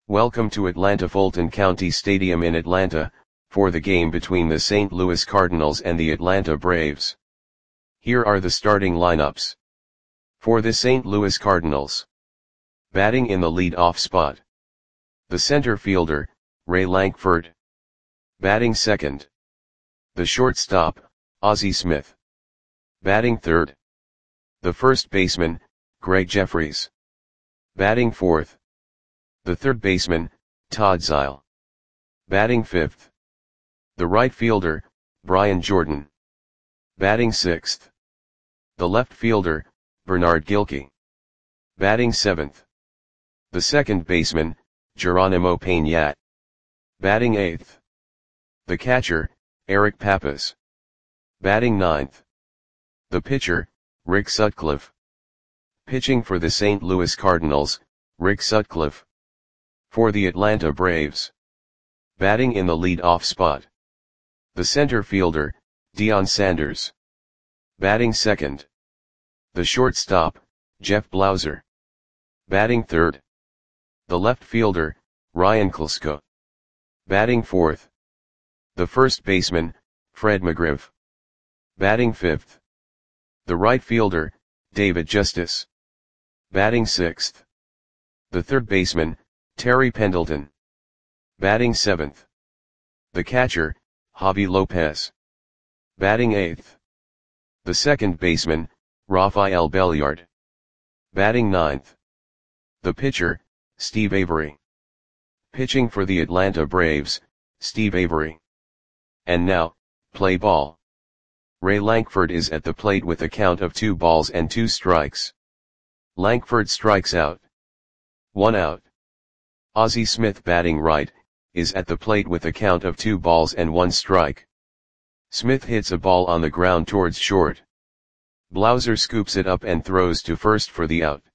Welcome to Atlanta Fulton County Stadium in Atlanta, for the game between the St. Louis Cardinals and the Atlanta Braves. Here are the starting lineups. For the St. Louis Cardinals. Batting in the lead-off spot. The center fielder, Ray Lankford. Batting second. The shortstop, Ozzie Smith. Batting third. The first baseman, Gregg Jefferies. Batting fourth. The third baseman, Todd Zeile. Batting fifth. The right fielder, Brian Jordan. Batting sixth. The left fielder, Bernard Gilkey. Batting seventh. The second baseman, Geronimo Peña. Batting eighth. The catcher, Eric Pappas. Batting ninth. The pitcher, Rick Sutcliffe. Pitching for the St. Louis Cardinals, Rick Sutcliffe. For the Atlanta Braves. Batting in the lead-off spot. The center fielder, Deion Sanders. Batting second. The shortstop, Jeff Blauser. Batting third. The left fielder, Ryan Klesko. Batting fourth. The first baseman, Fred McGriff. Batting fifth. The right fielder, David Justice. Batting sixth. The third baseman, Terry Pendleton. Batting seventh. The catcher, Javi Lopez. Batting eighth. The second baseman, Rafael Belliard. Batting ninth. The pitcher, Steve Avery. Pitching for the Atlanta Braves, Steve Avery. And now, play ball. Ray Lankford is at the plate with a count of 2 balls and 2 strikes. Lankford strikes out. 1 out. Ozzie Smith batting right, is at the plate with a count of 2 balls and 1 strike. Smith hits a ball on the ground towards short. Blauser scoops it up and throws to first for the out.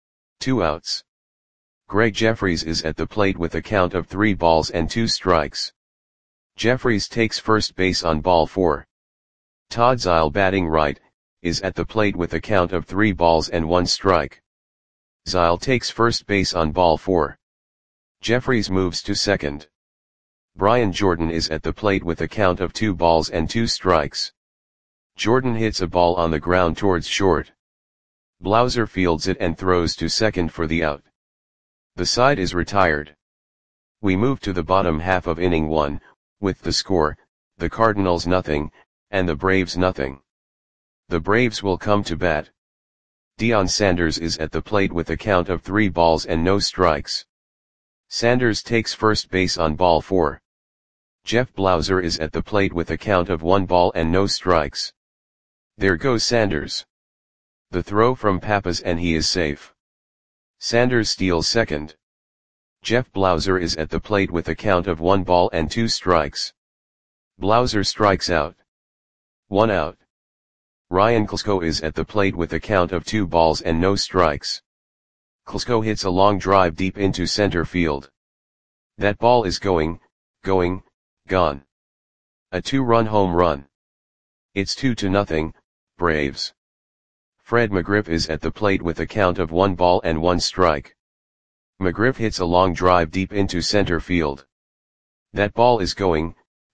2 outs. Gregg Jefferies is at the plate with a count of 3 balls and 2 strikes. Jefferies takes first base on ball 4. Todd Zeile batting right, is at the plate with a count of 3 balls and 1 strike. Zeile takes first base on ball 4. Jefferies moves to second. Brian Jordan is at the plate with a count of 2 balls and 2 strikes. Jordan hits a ball on the ground towards short. Blauser fields it and throws to second for the out. The side is retired. We move to the bottom half of inning 1, with the score, the Cardinals nothing, and the Braves nothing. The Braves will come to bat. Deion Sanders is at the plate with a count of 3 balls and no strikes. Sanders takes first base on ball 4. Jeff Blauser is at the plate with a count of 1 ball and no strikes. There goes Sanders. The throw from Pappas and he is safe. Sanders steals second. Jeff Blauser is at the plate with a count of 1 ball and 2 strikes. Blauser strikes out. 1 out. Ryan Klesko is at the plate with a count of 2 balls and no strikes. Klesko hits a long drive deep into center field. That ball is gone. A 2-run home run. It's 2-0, Braves. Fred McGriff is at the plate with a count of 1 ball and 1 strike. McGriff hits a long drive deep into center field. That ball is gone.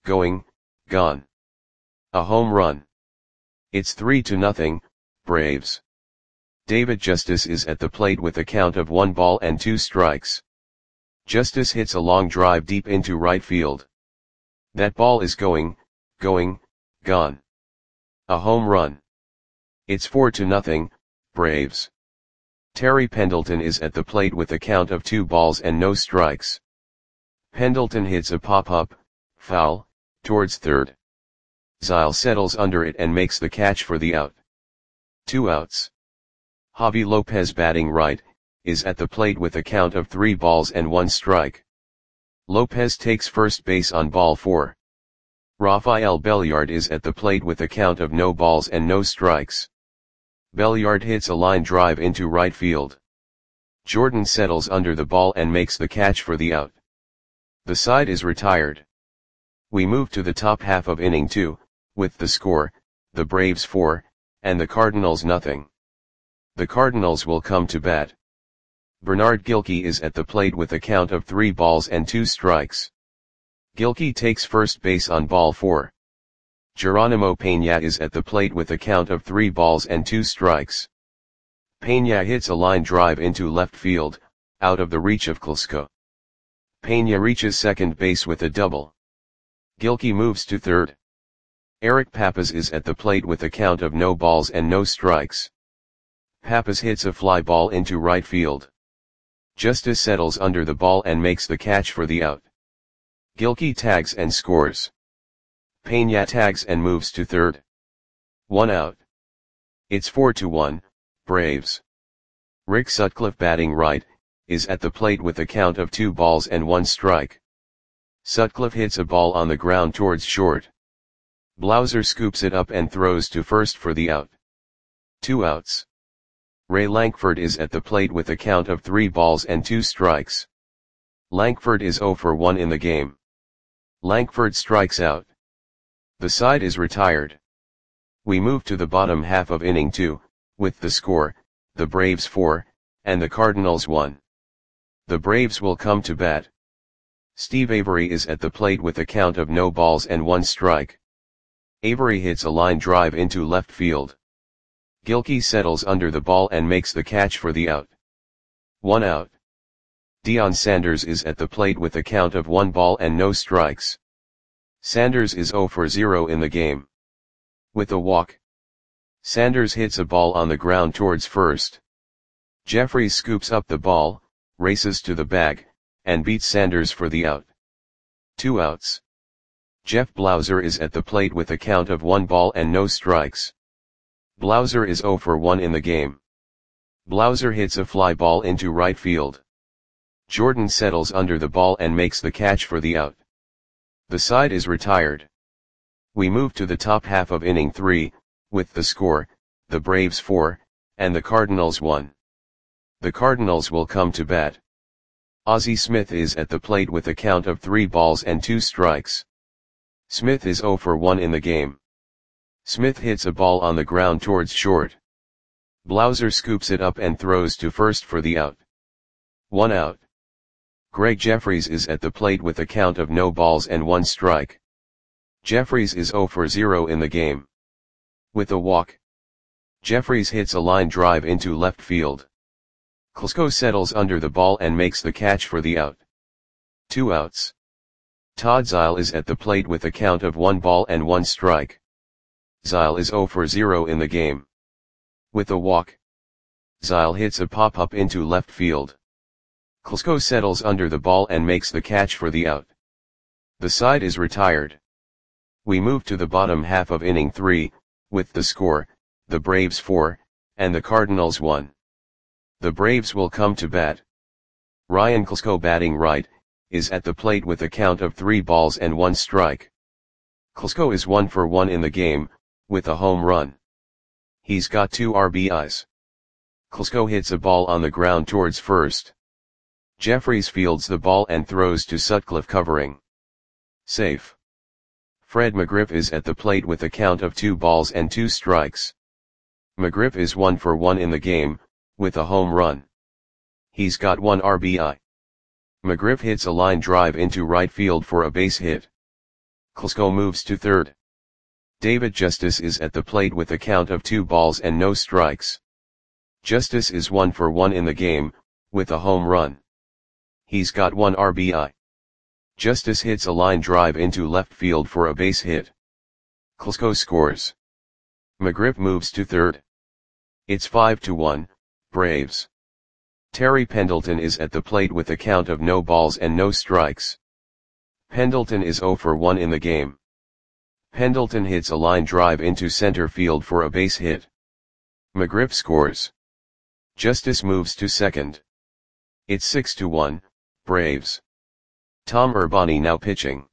A home run. It's 3-0, Braves. David Justice is at the plate with a count of 1 ball and 2 strikes. Justice hits a long drive deep into right field. That ball is gone. A home run. It's 4-0, Braves. Terry Pendleton is at the plate with a count of 2 balls and no strikes. Pendleton hits a pop-up, foul, towards third. Zeile settles under it and makes the catch for the out. 2 outs. Javi Lopez batting right, is at the plate with a count of 3 balls and 1 strike. Lopez takes first base on ball 4. Rafael Belliard is at the plate with a count of no balls and no strikes. Belliard hits a line drive into right field. Jordan settles under the ball and makes the catch for the out. The side is retired. We move to the top half of inning 2, with the score, the Braves 4, and the Cardinals nothing. The Cardinals will come to bat. Bernard Gilkey is at the plate with a count of 3 balls and 2 strikes. Gilkey takes first base on ball 4. Geronimo Peña is at the plate with a count of 3 balls and 2 strikes. Peña hits a line drive into left field, out of the reach of Klesko. Peña reaches second base with a double. Gilkey moves to third. Eric Pappas is at the plate with a count of no balls and no strikes. Pappas hits a fly ball into right field. Justice settles under the ball and makes the catch for the out. Gilkey tags and scores. Peña tags and moves to third. 1 out. It's 4-1, Braves. Rick Sutcliffe, batting right, is at the plate with a count of 2 balls and 1 strike. Sutcliffe hits a ball on the ground towards short. Blauser scoops it up and throws to first for the out. 2 outs. Ray Lankford is at the plate with a count of 3 balls and 2 strikes. Lankford is 0 for 1 in the game. Lankford strikes out. The side is retired. We move to the bottom half of inning 2, with the score, the Braves 4, and the Cardinals 1. The Braves will come to bat. Steve Avery is at the plate with a count of no balls and 1 strike. Avery hits a line drive into left field. Gilkey settles under the ball and makes the catch for the out. 1 out. Deion Sanders is at the plate with a count of 1 ball and no strikes. Sanders is 0 for 0 in the game. With a walk. Sanders hits a ball on the ground towards first. Jeffries scoops up the ball, races to the bag, and beats Sanders for the out. 2 outs. Jeff Blauser is at the plate with a count of 1 ball and no strikes. Blauser is 0 for 1 in the game. Blauser hits a fly ball into right field. Jordan settles under the ball and makes the catch for the out. The side is retired. We move to the top half of inning 3, with the score, the Braves 4, and the Cardinals 1. The Cardinals will come to bat. Ozzie Smith is at the plate with a count of 3 balls and 2 strikes. Smith is 0 for 1 in the game. Smith hits a ball on the ground towards short. Blauser scoops it up and throws to first for the out. 1 out. Greg Jeffries is at the plate with a count of no balls and 1 strike. Jeffries is 0 for 0 in the game. With a walk. Jeffries hits a line drive into left field. Klesko settles under the ball and makes the catch for the out. 2 outs. Todd Zeile is at the plate with a count of 1 ball and 1 strike. Zeile is 0 for 0 in the game. With a walk. Zeile hits a pop-up into left field. Klesko settles under the ball and makes the catch for the out. The side is retired. We move to the bottom half of inning 3, with the score, the Braves 4, and the Cardinals 1. The Braves will come to bat. Ryan Klesko, batting right, is at the plate with a count of 3 balls and 1 strike. Klesko is 1 for 1 in the game, with a home run. He's got 2 RBIs. Klesko hits a ball on the ground towards first. Jeffries fields the ball and throws to Sutcliffe, covering. Safe. Fred McGriff is at the plate with a count of 2 balls and 2 strikes. McGriff is 1 for 1 in the game, with a home run. He's got 1 RBI. McGriff hits a line drive into right field for a base hit. Klesko moves to third. David Justice is at the plate with a count of 2 balls and no strikes. Justice is 1 for 1 in the game, with a home run. He's got 1 RBI. Justice hits a line drive into left field for a base hit. Klesko scores. McGriff moves to third. It's 5-1, Braves. Terry Pendleton is at the plate with a count of no balls and no strikes. Pendleton is 0 for 1 in the game. Pendleton hits a line drive into center field for a base hit. McGriff scores. Justice moves to second. It's 6-1, Braves. Tom Urbani now pitching.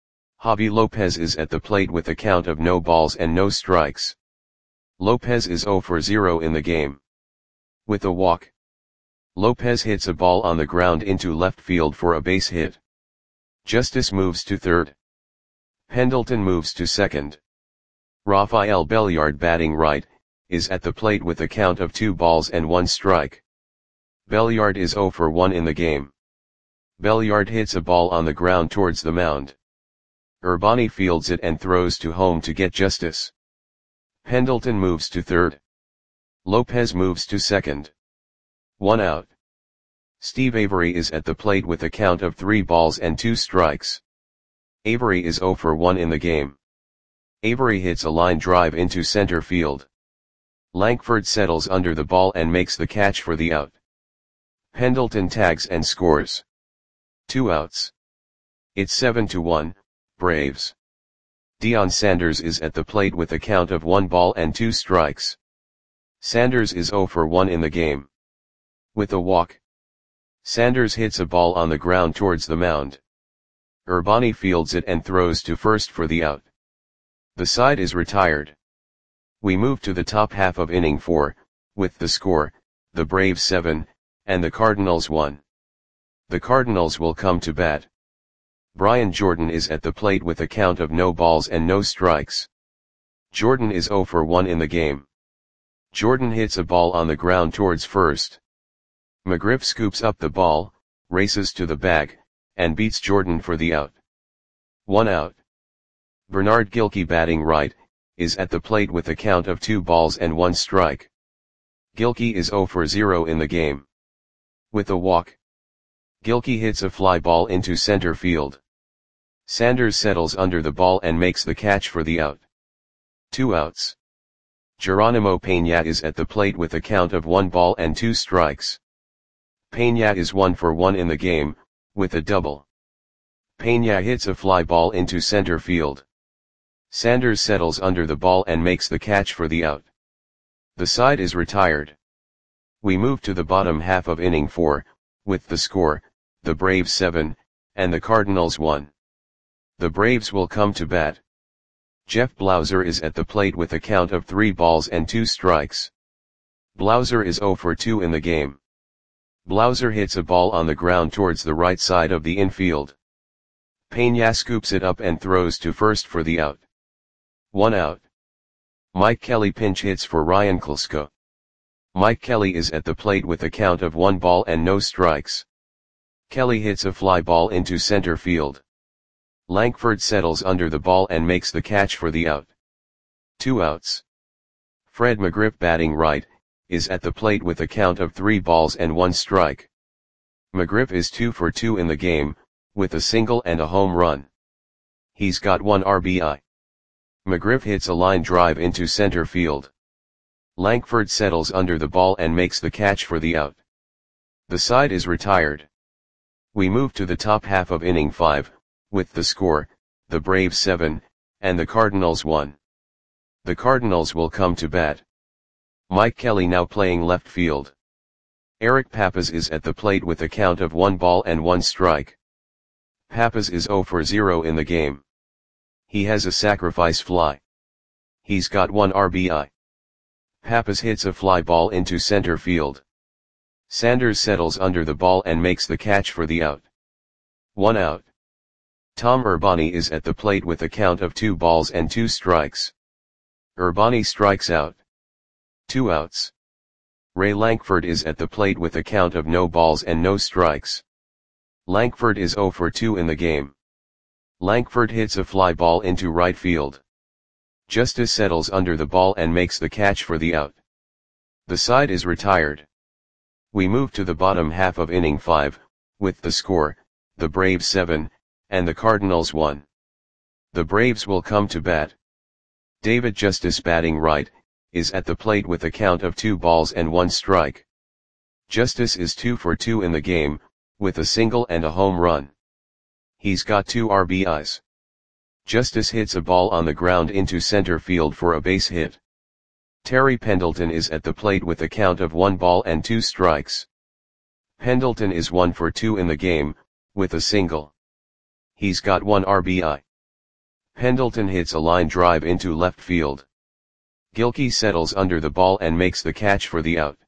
Javi Lopez is at the plate with a count of no balls and no strikes. Lopez is 0 for 0 in the game. With a walk. Lopez hits a ball on the ground into left field for a base hit. Justice moves to third. Pendleton moves to second. Rafael Belliard, batting right, is at the plate with a count of 2 balls and 1 strike. Belliard is 0 for 1 in the game. Belliard hits a ball on the ground towards the mound. Urbani fields it and throws to home to get Justice. Pendleton moves to third. Lopez moves to second. 1 out. Steve Avery is at the plate with a count of 3 balls and 2 strikes. Avery is 0 for 1 in the game. Avery hits a line drive into center field. Lankford settles under the ball and makes the catch for the out. Pendleton tags and scores. 2 outs. It's 7-1, Braves. Deion Sanders is at the plate with a count of 1 ball and 2 strikes. Sanders is 0 for 1 in the game. With a walk. Sanders hits a ball on the ground towards the mound. Urbani fields it and throws to first for the out. The side is retired. We move to the top half of inning 4, with the score, the Braves 7, and the Cardinals 1. The Cardinals will come to bat. Brian Jordan is at the plate with a count of no balls and no strikes. Jordan is 0 for 1 in the game. Jordan hits a ball on the ground towards first. McGriff scoops up the ball, races to the bag, and beats Jordan for the out. 1 out. Bernard Gilkey batting right, is at the plate with a count of 2 balls and 1 strike. Gilkey is 0 for 0 in the game. With a walk. Gilkey hits a fly ball into center field. Sanders settles under the ball and makes the catch for the out. 2 outs. Geronimo Peña is at the plate with a count of 1 ball and 2 strikes. Peña is 1 for 1 in the game, with a double. Peña hits a fly ball into center field. Sanders settles under the ball and makes the catch for the out. The side is retired. We move to the bottom half of inning 4, with the score, the Braves 7, and the Cardinals 1. The Braves will come to bat. Jeff Blauser is at the plate with a count of 3 balls and 2 strikes. Blauser is 0 for 2 in the game. Blauser hits a ball on the ground towards the right side of the infield. Peña scoops it up and throws to first for the out. 1 out. Mike Kelly pinch hits for Ryan Klesko. Mike Kelly is at the plate with a count of 1 ball and no strikes. Kelly hits a fly ball into center field. Lankford settles under the ball and makes the catch for the out. 2 outs. Fred McGriff batting right, is at the plate with a count of 3 balls and 1 strike. McGriff is 2 for 2 in the game, with a single and a home run. He's got 1 RBI. McGriff hits a line drive into center field. Lankford settles under the ball and makes the catch for the out. The side is retired. We move to the top half of inning 5, with the score, the Braves 7, and the Cardinals 1. The Cardinals will come to bat. Mike Kelly now playing left field. Eric Pappas is at the plate with a count of 1 ball and 1 strike. Pappas is 0 for 0 in the game. He has a sacrifice fly. He's got 1 RBI. Pappas hits a fly ball into center field. Sanders settles under the ball and makes the catch for the out. 1 out. Tom Urbani is at the plate with a count of 2 balls and 2 strikes. Urbani strikes out. 2 outs. Ray Lankford is at the plate with a count of no balls and no strikes. Lankford is 0 for 2 in the game. Lankford hits a fly ball into right field. Justice settles under the ball and makes the catch for the out. The side is retired. We move to the bottom half of inning 5, with the score, the Braves 7, and the Cardinals 1. The Braves will come to bat. David Justice batting right, is at the plate with a count of 2 balls and 1 strike. Justice is 2 for 2 in the game, with a single and a home run. He's got 2 RBIs. Justice hits a ball on the ground into center field for a base hit. Terry Pendleton is at the plate with a count of 1 ball and 2 strikes. Pendleton is 1 for 2 in the game, with a single. He's got 1 RBI. Pendleton hits a line drive into left field. Gilkey settles under the ball and makes the catch for the out.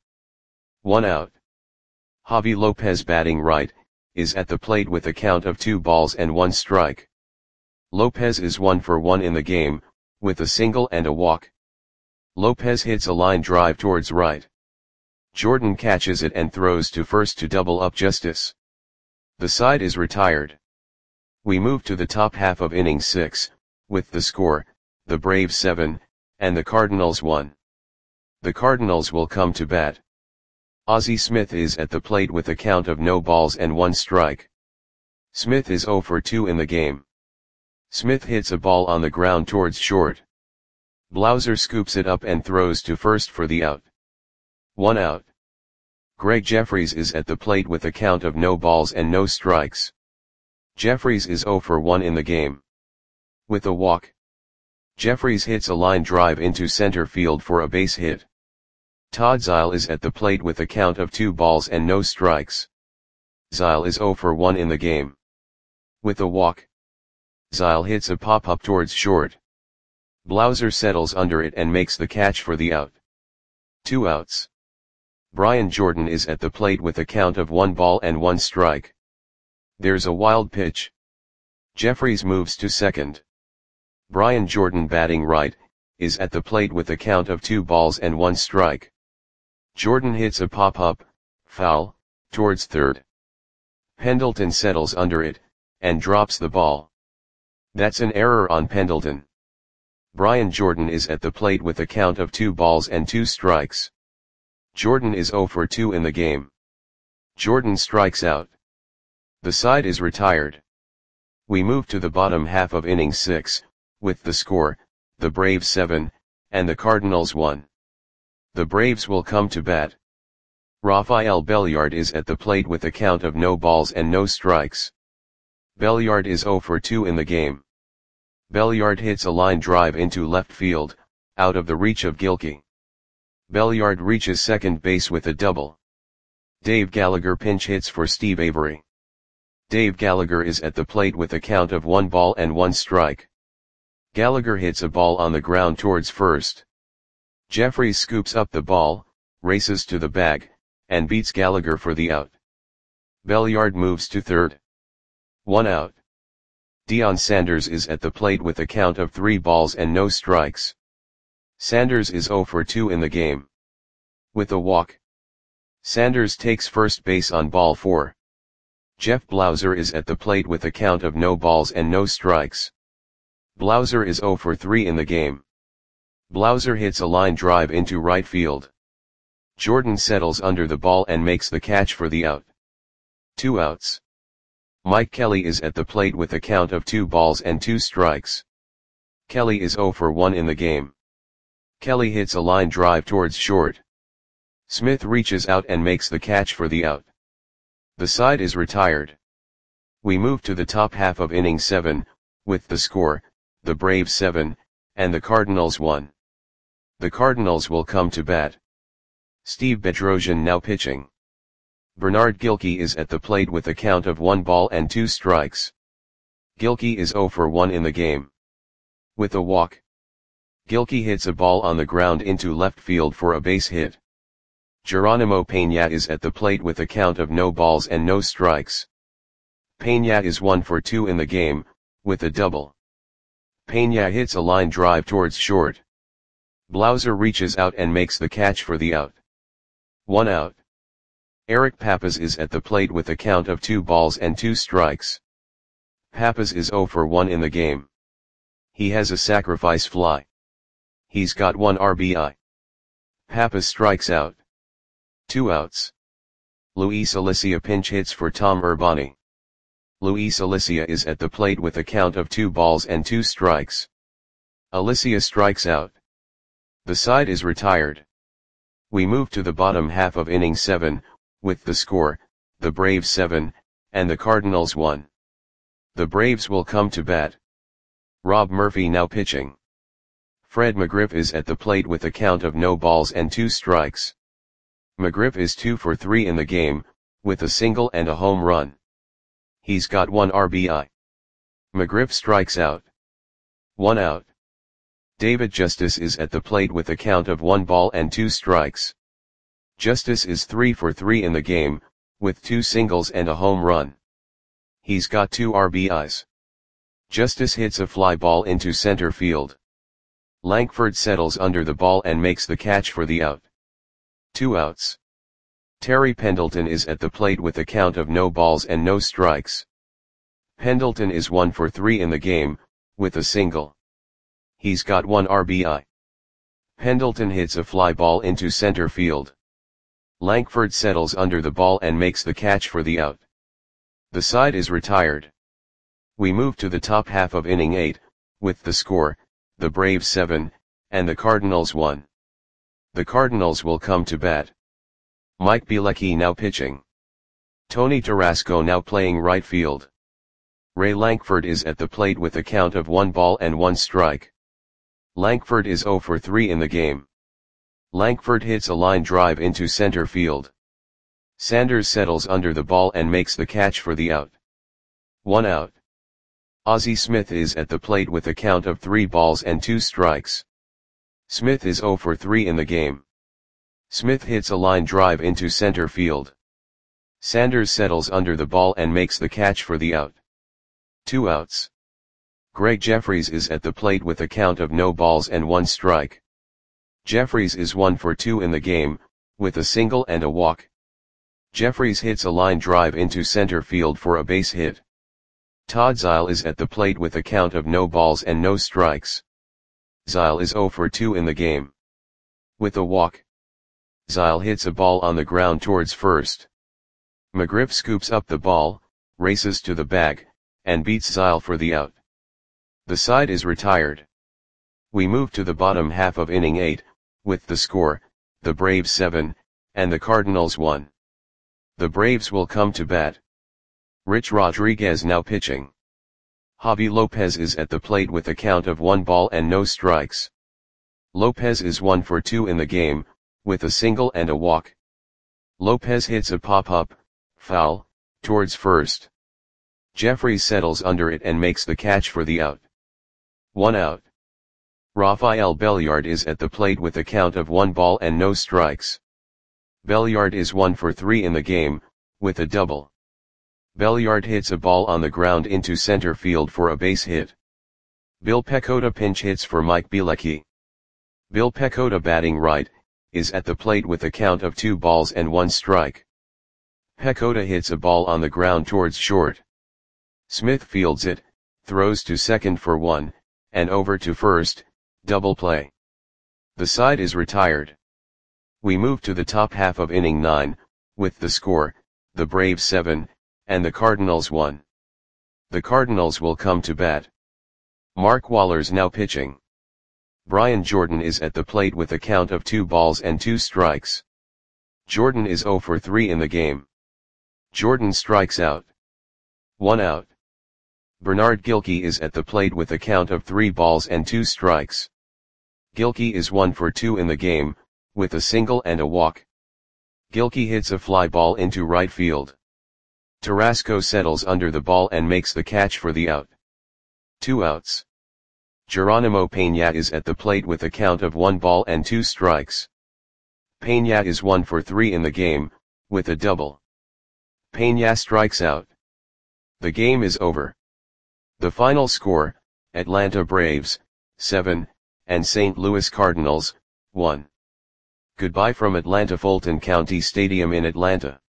1 out. Javi Lopez batting right, is at the plate with a count of 2 balls and 1 strike. Lopez is 1 for 1 in the game, with a single and a walk. Lopez hits a line drive towards right. Jordan catches it and throws to first to double up Justice. The side is retired. We move to the top half of inning 6, with the score, the Braves 7, and the Cardinals 1. The Cardinals will come to bat. Ozzie Smith is at the plate with a count of no balls and 1 strike. Smith is 0 for 2 in the game. Smith hits a ball on the ground towards short. Blauser scoops it up and throws to first for the out. 1 out. Greg Jeffries is at the plate with a count of no balls and no strikes. Jeffries is 0 for 1 in the game. With a walk, Jeffries hits a line drive into center field for a base hit. Todd Zeile is at the plate with a count of 2 balls and no strikes. Zeile is 0 for 1 in the game. With a walk, Zeile hits a pop-up towards short. Blauser settles under it and makes the catch for the out. 2 outs. Brian Jordan is at the plate with a count of 1 ball and 1 strike. There's a wild pitch. Jeffries moves to second. Brian Jordan, batting right, is at the plate with a count of 2 balls and 1 strike. Jordan hits a pop-up, foul, towards third. Pendleton settles under it, and drops the ball. That's an error on Pendleton. Brian Jordan is at the plate with a count of 2 balls and 2 strikes. Jordan is 0 for 2 in the game. Jordan strikes out. The side is retired. We move to the bottom half of inning 6, with the score, the Braves 7, and the Cardinals 1. The Braves will come to bat. Rafael Belliard is at the plate with a count of no balls and no strikes. Belliard is 0 for 2 in the game. Belliard hits a line drive into left field, out of the reach of Gilkey. Belliard reaches second base with a double. Dave Gallagher pinch hits for Steve Avery. Dave Gallagher is at the plate with a count of 1 ball and 1 strike. Gallagher hits a ball on the ground towards first. Jeffries scoops up the ball, races to the bag, and beats Gallagher for the out. Belliard moves to third. 1 out. Deion Sanders is at the plate with a count of 3 balls and no strikes. Sanders is 0 for 2 in the game. With a walk, Sanders takes first base on ball 4. Jeff Blauser is at the plate with a count of no balls and no strikes. Blauser is 0 for 3 in the game. Blauser hits a line drive into right field. Jordan settles under the ball and makes the catch for the out. 2 outs. Mike Kelly is at the plate with a count of 2 balls and 2 strikes. Kelly is 0 for 1 in the game. Kelly hits a line drive towards short. Smith reaches out and makes the catch for the out. The side is retired. We move to the top half of inning 7, with the score, the Braves 7, and the Cardinals 1. The Cardinals will come to bat. Steve Bedrosian now pitching. Bernard Gilkey is at the plate with a count of 1 ball and 2 strikes. Gilkey is 0 for 1 in the game. With a walk, Gilkey hits a ball on the ground into left field for a base hit. Geronimo Peña is at the plate with a count of no balls and no strikes. Peña is 1 for 2 in the game, with a double. Peña hits a line drive towards short. Blauser reaches out and makes the catch for the out. 1 out. Eric Pappas is at the plate with a count of 2 balls and 2 strikes. Pappas is 0 for 1 in the game. He has a sacrifice fly. He's got 1 RBI. Pappas strikes out. 2 outs. Luis Alicia pinch hits for Tom Urbani. Luis Alicia is at the plate with a count of 2 balls and 2 strikes. Alicia strikes out. The side is retired. We move to the bottom half of inning 7, with the score, the Braves 7, and the Cardinals 1. The Braves will come to bat. Rob Murphy now pitching. Fred McGriff is at the plate with a count of no balls and 2 strikes. McGriff is 2 for 3 in the game, with a single and a home run. He's got 1 RBI. McGriff strikes out. 1 out. David Justice is at the plate with a count of 1 ball and 2 strikes. Justice is 3 for 3 in the game, with 2 singles and a home run. He's got 2 RBIs. Justice hits a fly ball into center field. Lankford settles under the ball and makes the catch for the out. 2 outs. Terry Pendleton is at the plate with a count of no balls and no strikes. Pendleton is 1 for 3 in the game, with a single. He's got 1 RBI. Pendleton hits a fly ball into center field. Lankford settles under the ball and makes the catch for the out. The side is retired. We move to the top half of inning 8, with the score, the Braves 7, and the Cardinals 1. The Cardinals will come to bat. Mike Bielecki now pitching. Tony Tarasco now playing right field. Ray Lankford is at the plate with a count of 1 ball and 1 strike. Lankford is 0 for 3 in the game. Lankford hits a line drive into center field. Sanders settles under the ball and makes the catch for the out. 1 out. Ozzie Smith is at the plate with a count of 3 balls and 2 strikes. Smith is 0 for 3 in the game. Smith hits a line drive into center field. Sanders settles under the ball and makes the catch for the out. 2 outs. Greg Jeffries is at the plate with a count of no balls and 1 strike. Jeffries is 1 for 2 in the game, with a single and a walk. Jeffries hits a line drive into center field for a base hit. Todd Zeile is at the plate with a count of no balls and no strikes. Zeile is 0 for 2 in the game. With a walk. Zeile hits a ball on the ground towards first. McGriff scoops up the ball, races to the bag, and beats Zeile for the out. The side is retired. We move to the bottom half of inning 8, with the score, the Braves 7, and the Cardinals 1. The Braves will come to bat. Rich Rodriguez now pitching. Javi Lopez is at the plate with a count of 1 ball and no strikes. Lopez is 1 for 2 in the game, with a single and a walk. Lopez hits a pop-up, foul, towards first. Jeffries settles under it and makes the catch for the out. 1 out. Rafael Belliard is at the plate with a count of 1 ball and no strikes. Belliard is 1 for 3 in the game, with a double. Belliard hits a ball on the ground into center field for a base hit. Bill Pecota pinch hits for Mike Bielecki. Bill Pecota batting right, is at the plate with a count of 2 balls and 1 strike. Pecota hits a ball on the ground towards short. Smith fields it, throws to second for 1, and over to first, double play. The side is retired. We move to the top half of inning 9, with the score, the Braves 7, and the Cardinals 1. The Cardinals will come to bat. Mark Waller's now pitching. Brian Jordan is at the plate with a count of 2 balls and 2 strikes. Jordan is 0 for 3 in the game. Jordan strikes out. 1 out. Bernard Gilkey is at the plate with a count of 3 balls and 2 strikes. Gilkey is 1 for 2 in the game, with a single and a walk. Gilkey hits a fly ball into right field. Tarasco settles under the ball and makes the catch for the out. 2 outs. Geronimo Peña is at the plate with a count of 1 ball and 2 strikes. Peña is 1 for 3 in the game, with a double. Peña strikes out. The game is over. The final score, Atlanta Braves, 7, and St. Louis Cardinals, 1. Goodbye from Atlanta Fulton County Stadium in Atlanta.